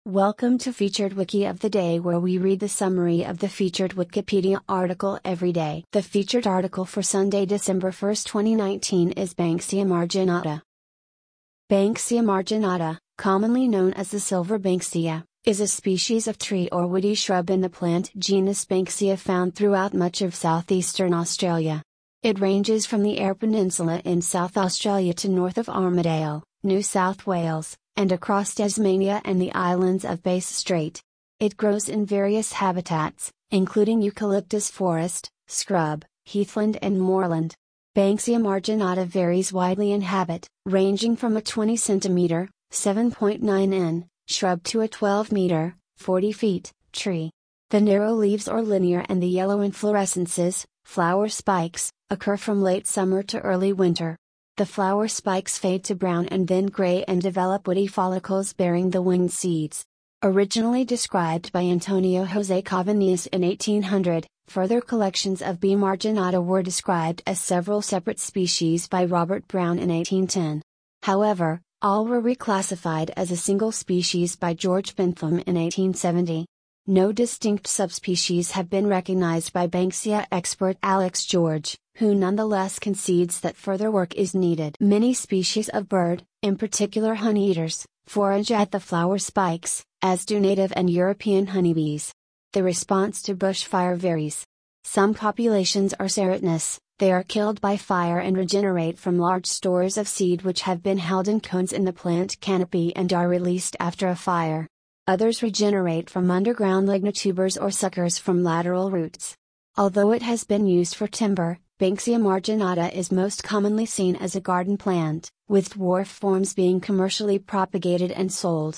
Welcome to Featured Wiki of the Day, where we read the summary of the featured Wikipedia article every day. The featured article for Sunday, December 1, 2019 is Banksia marginata. Banksia marginata, commonly known as the silver banksia, is a species of tree or woody shrub in the plant genus Banksia found throughout much of southeastern Australia. It ranges from the Eyre Peninsula in South Australia to north of Armidale, New South Wales, and across Tasmania and the islands of Bass Strait. It grows in various habitats, including eucalyptus forest, scrub, heathland and moorland. Banksia marginata varies widely in habit, ranging from a 20 cm, 7.9 in, shrub to a 12 m, 40 feet, tree. The narrow leaves or linear and the yellow inflorescences, flower spikes, occur from late summer to early winter. The flower spikes fade to brown and then gray and develop woody follicles bearing the winged seeds. Originally described by Antonio José Cavanillas in 1800, further collections of B. marginata were described as several separate species by Robert Brown in 1810. However, all were reclassified as a single species by George Bentham in 1870. No distinct subspecies have been recognized by Banksia expert Alex George, who nonetheless concedes that further work is needed. Many species of bird, in particular honeyeaters, forage at the flower spikes, as do native and European honeybees. The response to bushfire varies. Some populations are seritinous, they are killed by fire and regenerate from large stores of seed which have been held in cones in the plant canopy and are released after a fire. Others regenerate from underground lignotubers or suckers from lateral roots. Although it has been used for timber, Banksia marginata is most commonly seen as a garden plant, with dwarf forms being commercially propagated and sold.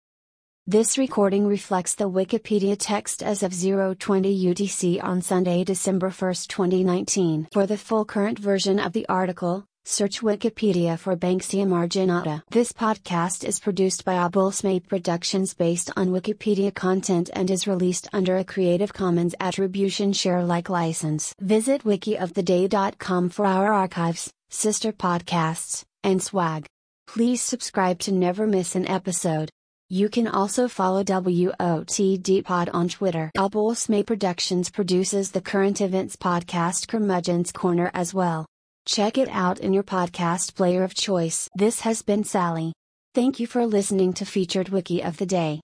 This recording reflects the Wikipedia text as of 0:20 UTC on Sunday, December 1, 2019. For the full current version of the article, search Wikipedia for Banksia marginata. This podcast is produced by Abulsmade Productions based on Wikipedia content and is released under a Creative Commons Attribution Share Alike license. Visit wikioftheday.com for our archives, sister podcasts, and swag. Please subscribe to never miss an episode. You can also follow WOTD Pod on Twitter. Abulsmade Productions produces the current events podcast Curmudgeon's Corner as well. Check it out in your podcast player of choice. This has been Sally. Thank you for listening to Featured Wiki of the Day.